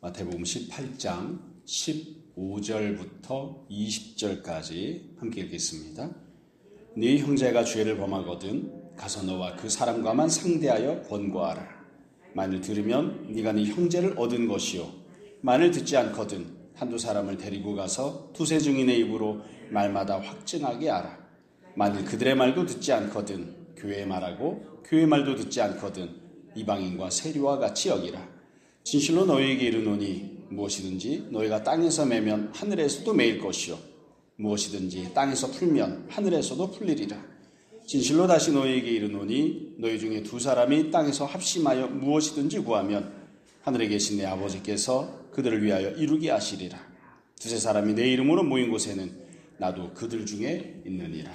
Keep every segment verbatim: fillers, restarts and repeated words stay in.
마태복음 십팔 장 십오 절부터 이십 절까지 함께 읽겠습니다. 네 형제가 죄를 범하거든 가서 너와 그 사람과만 상대하여 권고하라. 만일 들으면 네가 네 형제를 얻은 것이요 만일 듣지 않거든 한두 사람을 데리고 가서 두세 증인의 입으로 말마다 확증하게 하라. 만일 그들의 말도 듣지 않거든 교회의 말하고 교회의 말도 듣지 않거든 이방인과 세리와 같이 여기라. 진실로 너희에게 이르노니 무엇이든지 너희가 땅에서 매면 하늘에서도 매일 것이요 무엇이든지 땅에서 풀면 하늘에서도 풀리리라. 진실로 다시 너희에게 이르노니 너희 중에 두 사람이 땅에서 합심하여 무엇이든지 구하면 하늘에 계신 내 아버지께서 그들을 위하여 이루게 하시리라. 두세 사람이 내 이름으로 모인 곳에는 나도 그들 중에 있느니라.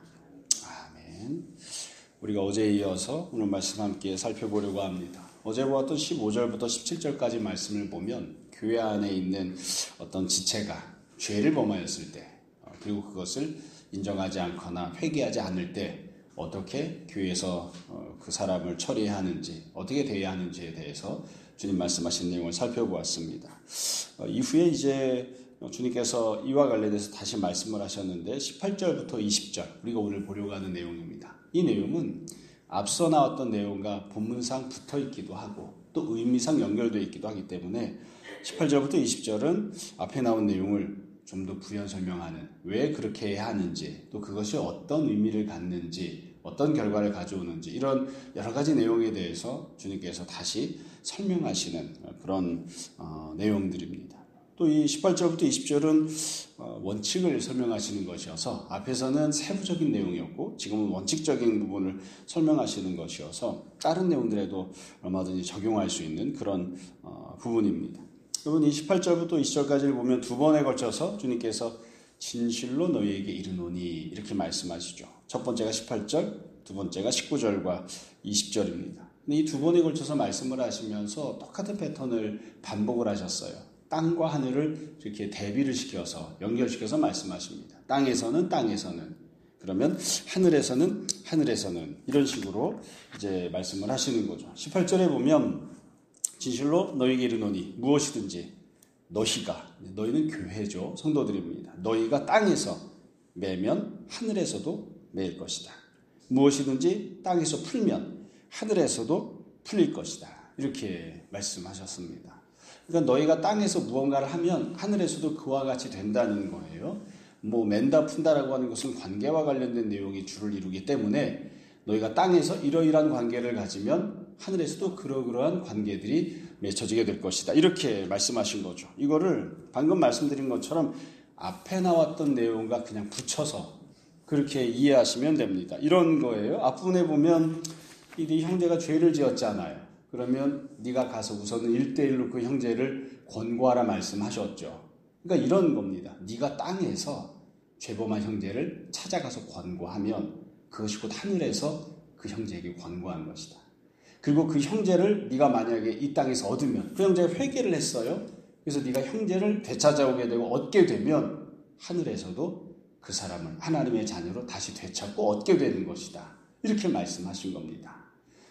아멘. 우리가 어제에 이어서 오늘 말씀 함께 살펴보려고 합니다. 어제 보았던 십오 절부터 십칠 절까지 말씀을 보면 교회 안에 있는 어떤 지체가 죄를 범하였을 때 그리고 그것을 인정하지 않거나 회개하지 않을 때 어떻게 교회에서 그 사람을 처리해야 하는지 어떻게 대해야 하는지에 대해서 주님 말씀하신 내용을 살펴보았습니다. 이후에 이제 주님께서 이와 관련해서 다시 말씀을 하셨는데 십팔 절부터 이십 절 우리가 오늘 보려고 하는 내용입니다. 이 내용은 앞서 나왔던 내용과 본문상 붙어 있기도 하고 또 의미상 연결되어 있기도 하기 때문에 십팔 절부터 이십 절은 앞에 나온 내용을 좀 더 부연 설명하는 왜 그렇게 해야 하는지 또 그것이 어떤 의미를 갖는지 어떤 결과를 가져오는지 이런 여러 가지 내용에 대해서 주님께서 다시 설명하시는 그런 어, 내용들입니다. 또 이 십팔 절부터 이십 절은 원칙을 설명하시는 것이어서 앞에서는 세부적인 내용이었고 지금은 원칙적인 부분을 설명하시는 것이어서 다른 내용들에도 얼마든지 적용할 수 있는 그런 부분입니다. 여러분 이 십팔 절부터 이십 절까지를 보면 두 번에 걸쳐서 주님께서 진실로 너희에게 이르노니 이렇게 말씀하시죠. 첫 번째가 십팔 절, 두 번째가 십구 절과 이십 절입니다. 이 두 번에 걸쳐서 말씀을 하시면서 똑같은 패턴을 반복을 하셨어요. 땅과 하늘을 이렇게 대비를 시켜서 연결시켜서 말씀하십니다. 땅에서는 땅에서는 그러면 하늘에서는 하늘에서는 이런 식으로 이제 말씀을 하시는 거죠. 십팔 절에 보면 진실로 너희에게 이르노니 무엇이든지 너희가 너희는 교회죠. 성도들입니다. 너희가 땅에서 매면 하늘에서도 매일 것이다. 무엇이든지 땅에서 풀면 하늘에서도 풀릴 것이다. 이렇게 말씀하셨습니다. 그러니까 너희가 땅에서 무언가를 하면 하늘에서도 그와 같이 된다는 거예요. 뭐 맨다 푼다라고 하는 것은 관계와 관련된 내용이 주를 이루기 때문에 너희가 땅에서 이러이러한 관계를 가지면 하늘에서도 그러그러한 관계들이 맺혀지게 될 것이다. 이렇게 말씀하신 거죠. 이거를 방금 말씀드린 것처럼 앞에 나왔던 내용과 그냥 붙여서 그렇게 이해하시면 됩니다. 이런 거예요. 앞부분에 보면 이 형제가 죄를 지었잖아요. 그러면 네가 가서 우선은 일대일로 그 형제를 권고하라 말씀하셨죠. 그러니까 이런 겁니다. 네가 땅에서 죄범한 형제를 찾아가서 권고하면 그것이 곧 하늘에서 그 형제에게 권고한 것이다. 그리고 그 형제를 네가 만약에 이 땅에서 얻으면 그 형제가 회개를 했어요. 그래서 네가 형제를 되찾아오게 되고 얻게 되면 하늘에서도 그 사람을 하나님의 자녀로 다시 되찾고 얻게 되는 것이다. 이렇게 말씀하신 겁니다.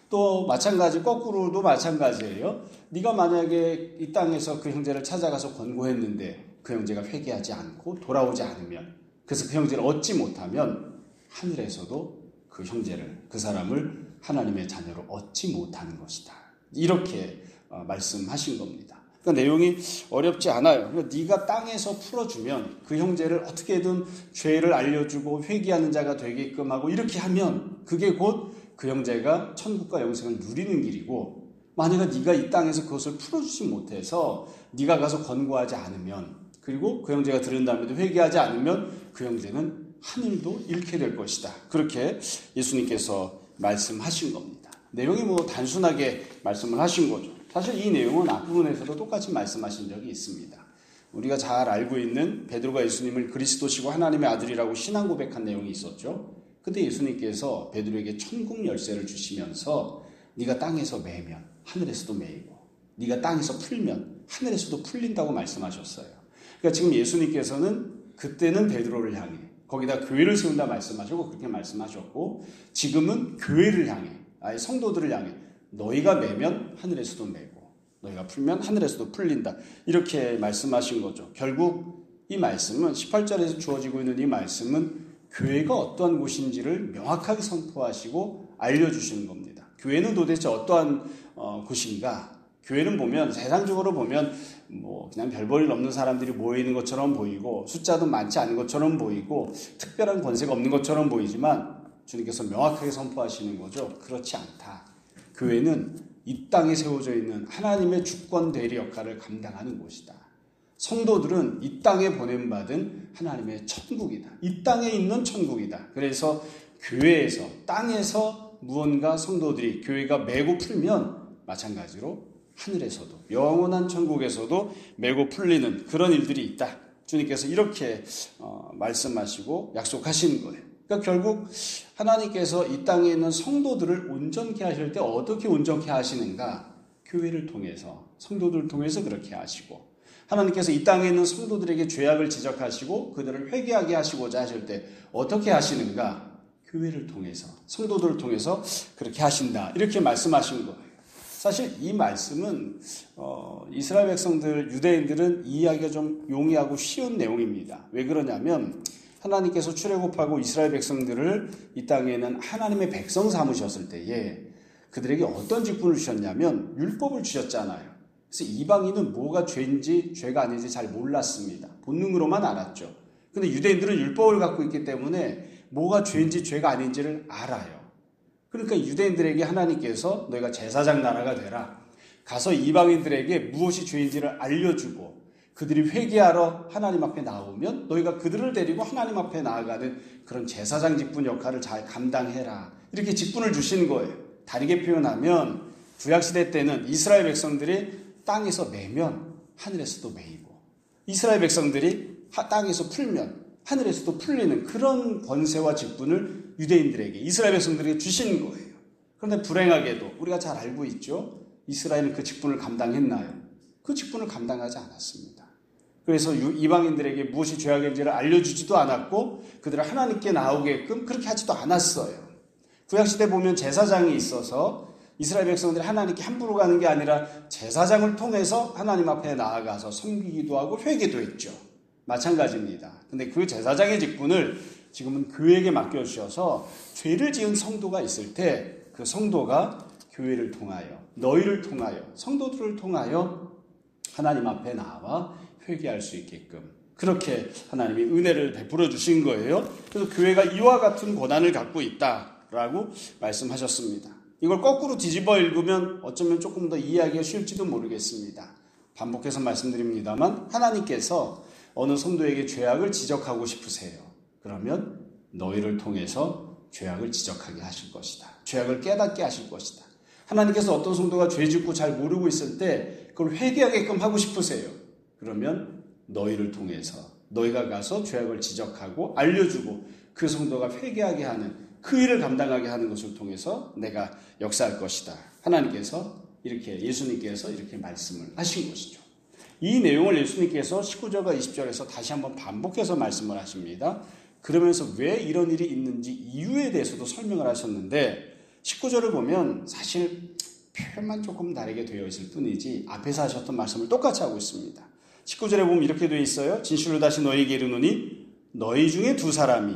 또 마찬가지 거꾸로도 마찬가지예요. 네가 만약에 이 땅에서 그 형제를 찾아가서 권고했는데 그 형제가 회개하지 않고 돌아오지 않으면 그래서 그 형제를 얻지 못하면 하늘에서도 그 형제를 그 사람을 하나님의 자녀로 얻지 못하는 것이다. 이렇게 말씀하신 겁니다. 그러니까 내용이 어렵지 않아요. 그러니까 네가 땅에서 풀어주면 그 형제를 어떻게든 죄를 알려주고 회개하는 자가 되게끔 하고 이렇게 하면 그게 곧 그 형제가 천국과 영생을 누리는 길이고 만약에 네가 이 땅에서 그것을 풀어주지 못해서 네가 가서 권고하지 않으면 그리고 그 형제가 들은 다음에도 회개하지 않으면 그 형제는 하늘도 잃게 될 것이다. 그렇게 예수님께서 말씀하신 겁니다. 내용이 뭐 단순하게 말씀을 하신 거죠. 사실 이 내용은 앞부분에서도 똑같이 말씀하신 적이 있습니다. 우리가 잘 알고 있는 베드로가 예수님을 그리스도시고 하나님의 아들이라고 신앙 고백한 내용이 있었죠. 그때 예수님께서 베드로에게 천국 열쇠를 주시면서 네가 땅에서 매면 하늘에서도 매이고 네가 땅에서 풀면 하늘에서도 풀린다고 말씀하셨어요. 그러니까 지금 예수님께서는 그때는 베드로를 향해 거기다 교회를 세운다 말씀하셨고 그렇게 말씀하셨고 지금은 교회를 향해 아예 성도들을 향해 너희가 매면 하늘에서도 매고 너희가 풀면 하늘에서도 풀린다. 이렇게 말씀하신 거죠. 결국 이 말씀은 십팔 절에서 주어지고 있는 이 말씀은 교회가 어떠한 곳인지를 명확하게 선포하시고 알려주시는 겁니다. 교회는 도대체 어떠한 어, 곳인가? 교회는 보면 세상적으로 보면 뭐 그냥 별 볼 일 없는 사람들이 모여 있는 것처럼 보이고 숫자도 많지 않은 것처럼 보이고 특별한 권세가 없는 것처럼 보이지만 주님께서 명확하게 선포하시는 거죠. 그렇지 않다. 교회는 이 땅에 세워져 있는 하나님의 주권 대리 역할을 감당하는 곳이다. 성도들은 이 땅에 보냄받은 하나님의 천국이다. 이 땅에 있는 천국이다. 그래서 교회에서 땅에서 무언가 성도들이 교회가 메고 풀면 마찬가지로 하늘에서도 영원한 천국에서도 메고 풀리는 그런 일들이 있다. 주님께서 이렇게 어, 말씀하시고 약속하신 거예요. 그러니까 결국 하나님께서 이 땅에 있는 성도들을 온전케 하실 때 어떻게 온전케 하시는가? 교회를 통해서, 성도들을 통해서 그렇게 하시고, 하나님께서 이 땅에 있는 성도들에게 죄악을 지적하시고 그들을 회개하게 하시고자 하실 때 어떻게 하시는가? 교회를 통해서, 성도들을 통해서 그렇게 하신다. 이렇게 말씀하신 거예요. 사실 이 말씀은 어, 이스라엘 백성들, 유대인들은 이해하기가 좀 용이하고 쉬운 내용입니다. 왜 그러냐면 하나님께서 출애굽하고 이스라엘 백성들을 이 땅에는 하나님의 백성 삼으셨을 때에 그들에게 어떤 직분을 주셨냐면 율법을 주셨잖아요. 그래서 이방인은 뭐가 죄인지 죄가 아닌지 잘 몰랐습니다. 본능으로만 알았죠. 근데 유대인들은 율법을 갖고 있기 때문에 뭐가 죄인지 죄가 아닌지를 알아요. 그러니까 유대인들에게 하나님께서 너희가 제사장 나라가 되라. 가서 이방인들에게 무엇이 죄인지를 알려주고 그들이 회개하러 하나님 앞에 나오면 너희가 그들을 데리고 하나님 앞에 나아가는 그런 제사장 직분 역할을 잘 감당해라. 이렇게 직분을 주신 거예요. 다르게 표현하면 구약시대 때는 이스라엘 백성들이 땅에서 매면 하늘에서도 매이고 이스라엘 백성들이 땅에서 풀면 하늘에서도 풀리는 그런 권세와 직분을 유대인들에게, 이스라엘 백성들에게 주신 거예요. 그런데 불행하게도 우리가 잘 알고 있죠. 이스라엘은 그 직분을 감당했나요? 그 직분을 감당하지 않았습니다. 그래서 이방인들에게 무엇이 죄악인지를 알려주지도 않았고 그들을 하나님께 나오게끔 그렇게 하지도 않았어요. 구약시대 보면 제사장이 있어서 이스라엘 백성들이 하나님께 함부로 가는 게 아니라 제사장을 통해서 하나님 앞에 나아가서 섬기기도 하고 회개도 했죠. 마찬가지입니다. 근데 그 제사장의 직분을 지금은 교회에게 맡겨주셔서 죄를 지은 성도가 있을 때 그 성도가 교회를 통하여, 너희를 통하여, 성도들을 통하여 하나님 앞에 나와 회개할 수 있게끔 그렇게 하나님이 은혜를 베풀어 주신 거예요. 그래서 교회가 이와 같은 고난을 갖고 있다라고 말씀하셨습니다. 이걸 거꾸로 뒤집어 읽으면 어쩌면 조금 더 이해하기가 쉬울지도 모르겠습니다. 반복해서 말씀드립니다만 하나님께서 어느 성도에게 죄악을 지적하고 싶으세요. 그러면 너희를 통해서 죄악을 지적하게 하실 것이다. 죄악을 깨닫게 하실 것이다. 하나님께서 어떤 성도가 죄 짓고 잘 모르고 있을 때 그걸 회개하게끔 하고 싶으세요. 그러면 너희를 통해서 너희가 가서 죄악을 지적하고 알려주고 그 성도가 회개하게 하는 그 일을 감당하게 하는 것을 통해서 내가 역사할 것이다. 하나님께서 이렇게, 예수님께서 이렇게 말씀을 하신 것이죠. 이 내용을 예수님께서 십구 절과 이십 절에서 다시 한번 반복해서 말씀을 하십니다. 그러면서 왜 이런 일이 있는지 이유에 대해서도 설명을 하셨는데 십구 절을 보면 사실 표현만 조금 다르게 되어 있을 뿐이지 앞에서 하셨던 말씀을 똑같이 하고 있습니다. 십구 절에 보면 이렇게 되어 있어요. 진실로 다시 너희에게 이르노니 너희 중에 두 사람이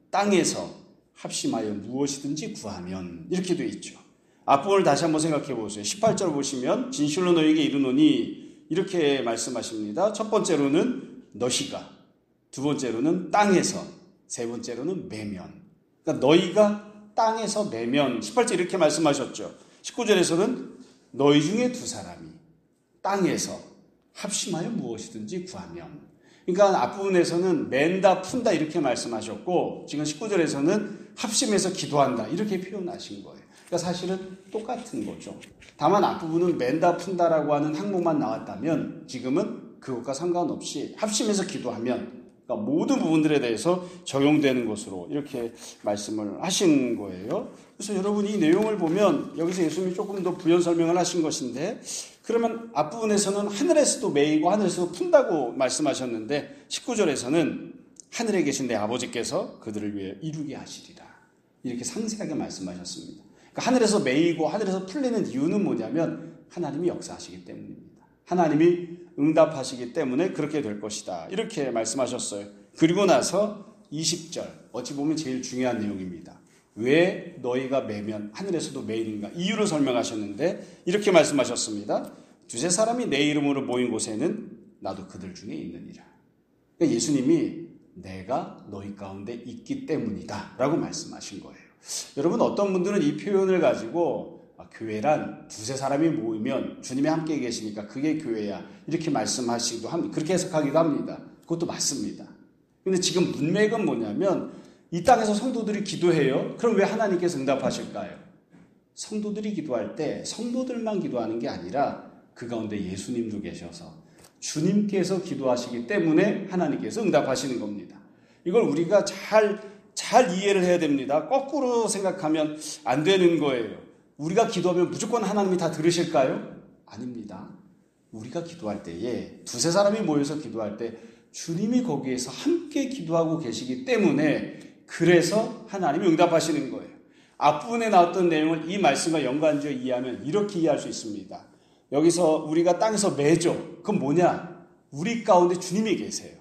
땅에서 합심하여 무엇이든지 구하면, 이렇게 되어 있죠. 앞부분을 다시 한번 생각해 보세요. 십팔 절 보시면 진실로 너희에게 이르노니 이렇게 말씀하십니다. 첫 번째로는 너희가, 두 번째로는 땅에서, 세 번째로는 매면. 그러니까 너희가 땅에서 매면, 십팔 절 이렇게 말씀하셨죠. 십구 절에서는 너희 중에 두 사람이 땅에서 합심하여 무엇이든지 구하면. 그러니까 앞부분에서는 맨다 푼다 이렇게 말씀하셨고 지금 십구 절에서는 합심해서 기도한다 이렇게 표현하신 거예요. 그러니까 사실은 똑같은 거죠. 다만 앞부분은 맨다 푼다라고 하는 항목만 나왔다면 지금은 그것과 상관없이 합심해서 기도하면, 그러니까 모든 부분들에 대해서 적용되는 것으로 이렇게 말씀을 하신 거예요. 그래서 여러분 이 내용을 보면 여기서 예수님이 조금 더 부연 설명을 하신 것인데, 그러면 앞부분에서는 하늘에서도 매이고 하늘에서도 푼다고 말씀하셨는데 십구 절에서는 하늘에 계신 내 아버지께서 그들을 위해 이루게 하시리라 이렇게 상세하게 말씀하셨습니다. 그러니까 하늘에서 매이고 하늘에서 풀리는 이유는 뭐냐면 하나님이 역사하시기 때문입니다. 하나님이 응답하시기 때문에 그렇게 될 것이다. 이렇게 말씀하셨어요. 그리고 나서 이십 절, 어찌 보면 제일 중요한 내용입니다. 왜 너희가 매면 하늘에서도 매이는가? 이유를 설명하셨는데 이렇게 말씀하셨습니다. 두세 사람이 내 이름으로 모인 곳에는 나도 그들 중에 있느니라. 그러니까 예수님이 내가 너희 가운데 있기 때문이다 라고 말씀하신 거예요. 여러분, 어떤 분들은 이 표현을 가지고 아, 교회란 두세 사람이 모이면 주님이 함께 계시니까 그게 교회야 이렇게 말씀하시기도 합니다. 그렇게 해석하기도 합니다. 그것도 맞습니다. 근데 지금 문맥은 뭐냐면 이 땅에서 성도들이 기도해요. 그럼 왜 하나님께서 응답하실까요? 성도들이 기도할 때 성도들만 기도하는 게 아니라 그 가운데 예수님도 계셔서 주님께서 기도하시기 때문에 하나님께서 응답하시는 겁니다. 이걸 우리가 잘, 잘 이해를 해야 됩니다. 거꾸로 생각하면 안 되는 거예요. 우리가 기도하면 무조건 하나님이 다 들으실까요? 아닙니다. 우리가 기도할 때에 두세 사람이 모여서 기도할 때 주님이 거기에서 함께 기도하고 계시기 때문에 그래서 하나님이 응답하시는 거예요. 앞부분에 나왔던 내용을 이 말씀과 연관지어 이해하면 이렇게 이해할 수 있습니다. 여기서 우리가 땅에서 매죠. 그건 뭐냐? 우리 가운데 주님이 계세요.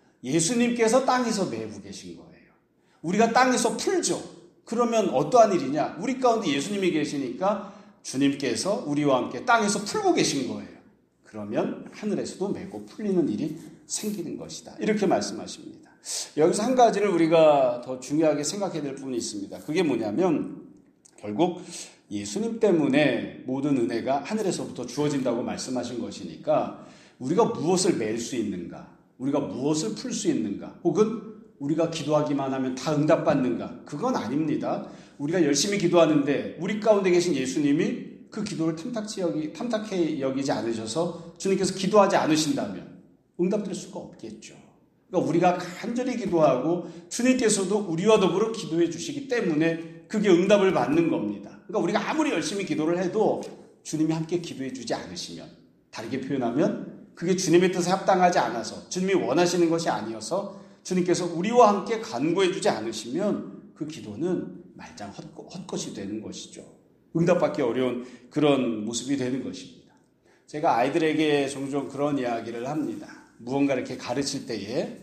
예수님께서 땅에서 매고 계신 거예요. 우리가 땅에서 풀죠. 그러면 어떠한 일이냐? 우리 가운데 예수님이 계시니까 주님께서 우리와 함께 땅에서 풀고 계신 거예요. 그러면 하늘에서도 매고 풀리는 일이 생기는 것이다. 이렇게 말씀하십니다. 여기서 한 가지를 우리가 더 중요하게 생각해야 될 부분이 있습니다. 그게 뭐냐면 결국 예수님 때문에 모든 은혜가 하늘에서부터 주어진다고 말씀하신 것이니까 우리가 무엇을 맬 수 있는가? 우리가 무엇을 풀 수 있는가? 혹은 우리가 기도하기만 하면 다 응답받는가? 그건 아닙니다. 우리가 열심히 기도하는데 우리 가운데 계신 예수님이 그 기도를 탐탁히 여기, 탐탁히 여기지 않으셔서 주님께서 기도하지 않으신다면 응답될 수가 없겠죠. 그러니까 우리가 간절히 기도하고 주님께서도 우리와 더불어 기도해 주시기 때문에 그게 응답을 받는 겁니다. 그러니까 우리가 아무리 열심히 기도를 해도 주님이 함께 기도해 주지 않으시면, 다르게 표현하면 그게 주님의 뜻에 합당하지 않아서 주님이 원하시는 것이 아니어서 주님께서 우리와 함께 간구해 주지 않으시면 그 기도는 말짱 헛것이 되는 것이죠. 응답받기 어려운 그런 모습이 되는 것입니다. 제가 아이들에게 종종 그런 이야기를 합니다. 무언가 이렇게 가르칠 때에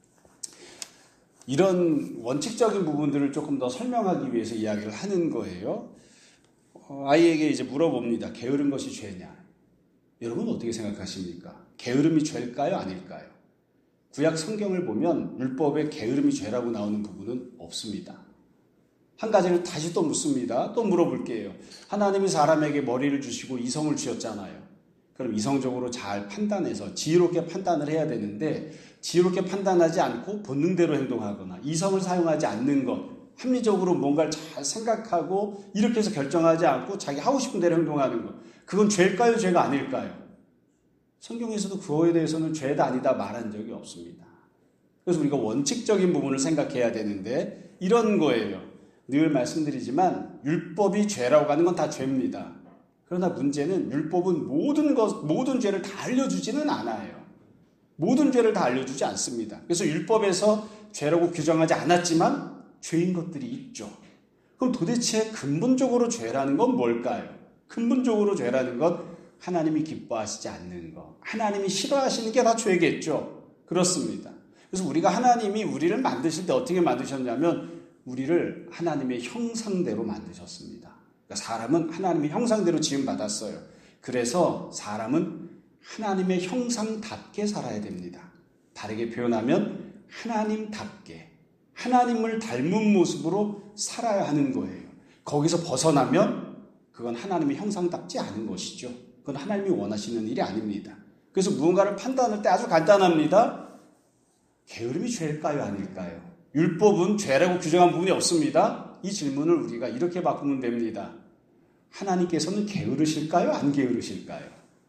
이런 원칙적인 부분들을 조금 더 설명하기 위해서 이야기를 하는 거예요. 어, 아이에게 이제 물어봅니다. 게으른 것이 죄냐? 여러분 어떻게 생각하십니까? 게으름이 죄일까요? 아닐까요? 구약 성경을 보면 율법에 게으름이 죄라고 나오는 부분은 없습니다. 한 가지를 다시 또 묻습니다. 또 물어볼게요. 하나님이 사람에게 머리를 주시고 이성을 주셨잖아요. 그럼 이성적으로 잘 판단해서 지혜롭게 판단을 해야 되는데 지혜롭게 판단하지 않고 본능대로 행동하거나 이성을 사용하지 않는 것, 합리적으로 뭔가를 잘 생각하고 이렇게 해서 결정하지 않고 자기 하고 싶은 대로 행동하는 것, 그건 죄일까요? 죄가 아닐까요? 성경에서도 그거에 대해서는 죄다 아니다 말한 적이 없습니다. 그래서 우리가 원칙적인 부분을 생각해야 되는데 이런 거예요. 늘 말씀드리지만 율법이 죄라고 하는 건 다 죄입니다. 그러나 문제는 율법은 모든 것, 모든 죄를 다 알려주지는 않아요. 모든 죄를 다 알려주지 않습니다. 그래서 율법에서 죄라고 규정하지 않았지만 죄인 것들이 있죠. 그럼 도대체 근본적으로 죄라는 건 뭘까요? 근본적으로 죄라는 건 하나님이 기뻐하시지 않는 것, 하나님이 싫어하시는 게 다 죄겠죠. 그렇습니다. 그래서 우리가 하나님이 우리를 만드실 때 어떻게 만드셨냐면 우리를 하나님의 형상대로 만드셨습니다. 그러니까 사람은 하나님의 형상대로 지음받았어요. 그래서 사람은 하나님의 형상답게 살아야 됩니다. 다르게 표현하면 하나님답게, 하나님을 닮은 모습으로 살아야 하는 거예요. 거기서 벗어나면 그건 하나님의 형상답지 않은 것이죠. 그건 하나님이 원하시는 일이 아닙니다. 그래서 무언가를 판단할 때 아주 간단합니다. 게으름이 죄일까요? 아닐까요? 율법은 죄라고 규정한 부분이 없습니다. 이 질문을 우리가 이렇게 바꾸면 됩니다. 하나님께서는 게으르실까요? 안 게으르실까요?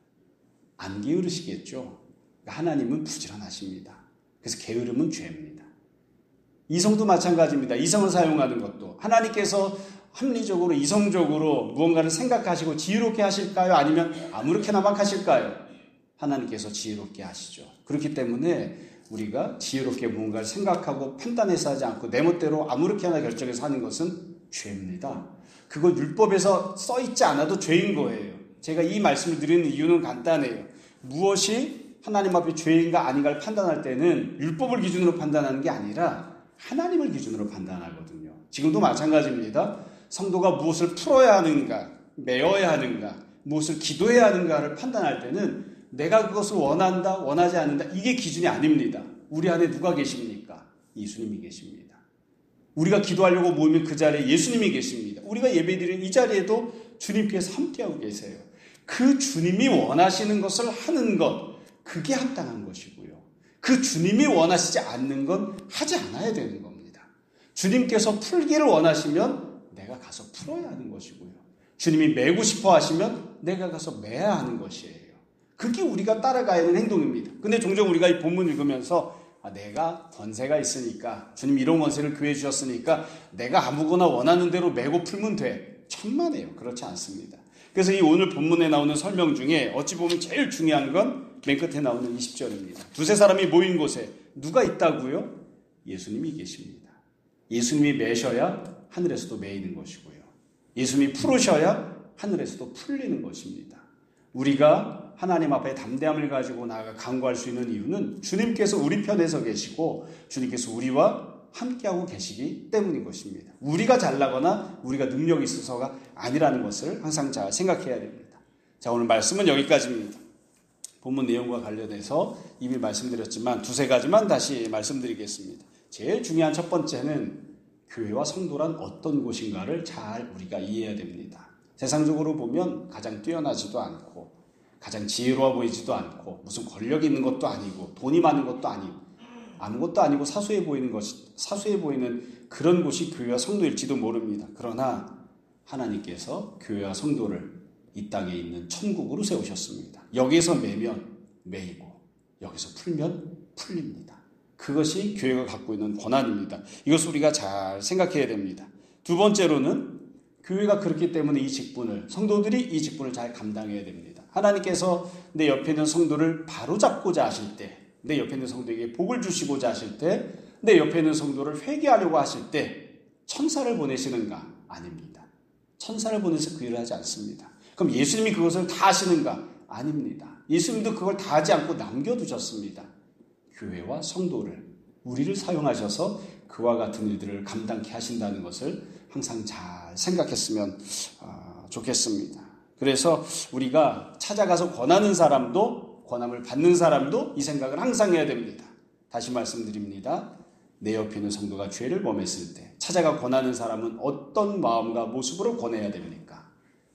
안 게으르시겠죠. 하나님은 부지런하십니다. 그래서 게으름은 죄입니다. 이성도 마찬가지입니다. 이성을 사용하는 것도 하나님께서 합리적으로 이성적으로 무언가를 생각하시고 지혜롭게 하실까요? 아니면 아무렇게나 막 하실까요? 하나님께서 지혜롭게 하시죠. 그렇기 때문에 우리가 지혜롭게 무언가를 생각하고 판단해서 하지 않고 내 멋대로 아무렇게나 결정해서 하는 것은 죄입니다. 그건 율법에서 써있지 않아도 죄인 거예요. 제가 이 말씀을 드리는 이유는 간단해요. 무엇이 하나님 앞에 죄인가 아닌가를 판단할 때는 율법을 기준으로 판단하는 게 아니라 하나님을 기준으로 판단하거든요. 지금도 마찬가지입니다. 성도가 무엇을 풀어야 하는가, 메어야 하는가, 무엇을 기도해야 하는가를 판단할 때는 내가 그것을 원한다, 원하지 않는다, 이게 기준이 아닙니다. 우리 안에 누가 계십니까? 예수님이 계십니다. 우리가 기도하려고 모이면 그 자리에 예수님이 계십니다. 우리가 예배드리는 이 자리에도 주님께서 함께하고 계세요. 그 주님이 원하시는 것을 하는 것, 그게 합당한 것이고요. 그 주님이 원하시지 않는 건 하지 않아야 되는 겁니다. 주님께서 풀기를 원하시면 내가 가서 풀어야 하는 것이고요. 주님이 매고 싶어 하시면 내가 가서 매야 하는 것이에요. 그게 우리가 따라가야 하는 행동입니다. 근데 종종 우리가 이 본문 읽으면서 아, 내가 권세가 있으니까, 주님 이런 권세를 교회 주셨으니까 내가 아무거나 원하는 대로 매고 풀면 돼. 천만에요. 그렇지 않습니다. 그래서 이 오늘 본문에 나오는 설명 중에 어찌 보면 제일 중요한 건 맨 끝에 나오는 이십 절입니다. 두세 사람이 모인 곳에 누가 있다고요? 예수님이 계십니다. 예수님이 매셔야 하늘에서도 매이는 것이고요. 예수님이 풀으셔야 하늘에서도 풀리는 것입니다. 우리가 하나님 앞에 담대함을 가지고 나아가 간구할 수 있는 이유는 주님께서 우리 편에 서 계시고 주님께서 우리와 함께하고 계시기 때문인 것입니다. 우리가 잘나거나 우리가 능력이 있어서가 아니라는 것을 항상 잘 생각해야 됩니다. 자, 오늘 말씀은 여기까지입니다. 본문 내용과 관련해서 이미 말씀드렸지만 두세 가지만 다시 말씀드리겠습니다. 제일 중요한 첫 번째는 교회와 성도란 어떤 곳인가를 잘 우리가 이해해야 됩니다. 세상적으로 보면 가장 뛰어나지도 않고 가장 지혜로워 보이지도 않고 무슨 권력이 있는 것도 아니고 돈이 많은 것도 아니고 아무것도 아니고 사소해 보이는 것이 사소해 보이는 그런 곳이 교회와 성도일지도 모릅니다. 그러나 하나님께서 교회와 성도를 이 땅에 있는 천국으로 세우셨습니다. 여기서 매면 매이고 여기서 풀면 풀립니다. 그것이 교회가 갖고 있는 권한입니다. 이것을 우리가 잘 생각해야 됩니다. 두 번째로는 교회가 그렇기 때문에 이 직분을, 성도들이 이 직분을 잘 감당해야 됩니다. 하나님께서 내 옆에 있는 성도를 바로잡고자 하실 때, 내 옆에 있는 성도에게 복을 주시고자 하실 때, 내 옆에 있는 성도를 회개하려고 하실 때 천사를 보내시는가? 아닙니다. 천사를 보내서 그 일을 하지 않습니다. 그럼 예수님이 그것을 다 하시는가? 아닙니다. 예수님도 그걸 다 하지 않고 남겨두셨습니다. 교회와 성도를, 우리를 사용하셔서 그와 같은 일들을 감당케 하신다는 것을 항상 잘 생각했으면 좋겠습니다. 그래서 우리가 찾아가서 권하는 사람도, 권함을 받는 사람도 이 생각을 항상 해야 됩니다. 다시 말씀드립니다. 내 옆에 있는 성도가 죄를 범했을 때 찾아가 권하는 사람은 어떤 마음과 모습으로 권해야 됩니까?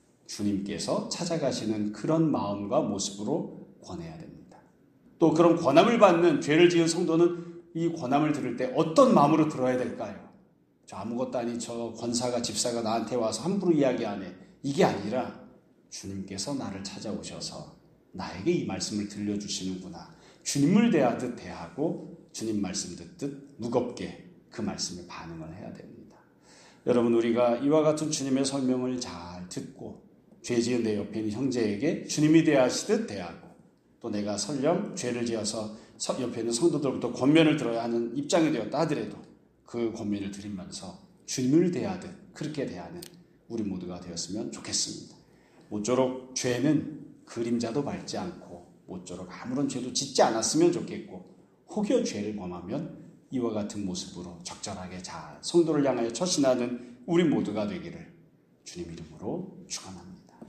주님께서 찾아가시는 그런 마음과 모습으로 권해야 됩니다. 또 그런 권함을 받는 죄를 지은 성도는 이 권함을 들을 때 어떤 마음으로 들어야 될까요? 저 아무것도 아닌 저 권사가 집사가 나한테 와서 함부로 이야기 안 해. 이게 아니라 주님께서 나를 찾아오셔서 나에게 이 말씀을 들려주시는구나. 주님을 대하듯 대하고 주님 말씀 듣듯 무겁게 그 말씀에 반응을 해야 됩니다. 여러분, 우리가 이와 같은 주님의 설명을 잘 듣고 죄 지은 내 옆에 있는 형제에게 주님이 대하시듯 대하고 또 내가 설령 죄를 지어서 옆에 있는 성도들부터 권면을 들어야 하는 입장이 되었다 하더라도 그 권면을 드리면서 주님을 대하듯 그렇게 대하는 우리 모두가 되었으면 좋겠습니다. 모쪼록 죄는 그림자도 밟지 않고 모쪼록 아무런 죄도 짓지 않았으면 좋겠고 혹여 죄를 범하면 이와 같은 모습으로 적절하게 잘 성도를 향하여 처신하는 우리 모두가 되기를 주님 이름으로 축원합니다.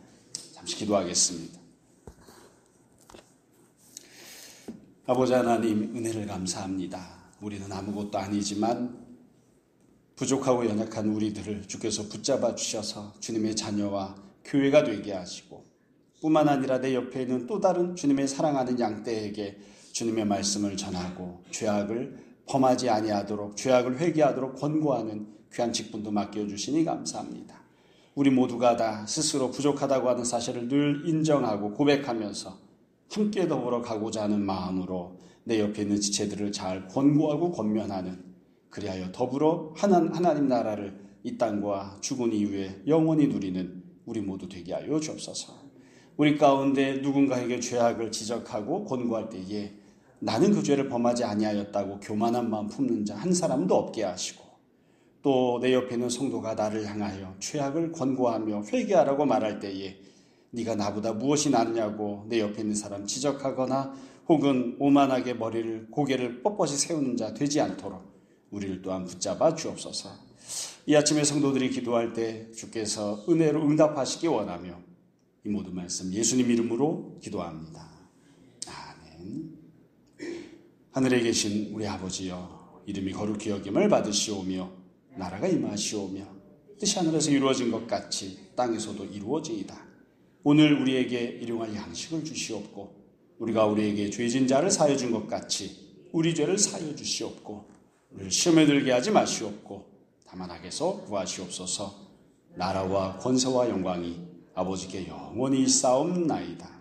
잠시 기도하겠습니다. 아버지 하나님, 은혜를 감사합니다. 우리는 아무것도 아니지만 부족하고 연약한 우리들을 주께서 붙잡아 주셔서 주님의 자녀와 교회가 되게 하시고 뿐만 아니라 내 옆에 있는 또 다른 주님의 사랑하는 양떼에게 주님의 말씀을 전하고 죄악을 범하지 아니하도록 죄악을 회개하도록 권고하는 귀한 직분도 맡겨주시니 감사합니다. 우리 모두가 다 스스로 부족하다고 하는 사실을 늘 인정하고 고백하면서 함께 더불어 가고자 하는 마음으로 내 옆에 있는 지체들을 잘 권고하고 권면하는, 그리하여 더불어 하나님 나라를 이 땅과 죽은 이후에 영원히 누리는 우리 모두 되게 하여 주옵소서. 우리 가운데 누군가에게 죄악을 지적하고 권고할 때에 나는 그 죄를 범하지 아니하였다고 교만한 마음 품는 자 한 사람도 없게 하시고, 또 내 옆에 있는 성도가 나를 향하여 죄악을 권고하며 회개하라고 말할 때에 네가 나보다 무엇이 낫냐고 내 옆에 있는 사람 지적하거나 혹은 오만하게 머리를 고개를 뻣뻣이 세우는 자 되지 않도록 우리를 또한 붙잡아 주옵소서. 이 아침에 성도들이 기도할 때 주께서 은혜로 응답하시기 원하며 이 모든 말씀 예수님 이름으로 기도합니다. 아멘. 하늘에 계신 우리 아버지여, 이름이 거룩히 여김을 받으시오며 나라가 임하시오며 뜻이 하늘에서 이루어진 것 같이 땅에서도 이루어지이다. 오늘 우리에게 일용할 양식을 주시옵고 우리가 우리에게 죄진 자를 사하여 준 것 같이 우리 죄를 사하여 주시옵고 우리를 시험에 들게 하지 마시옵고 다만 악에서 구하시옵소서. 나라와 권세와 영광이 아버지께 영원히 있사옵나이다.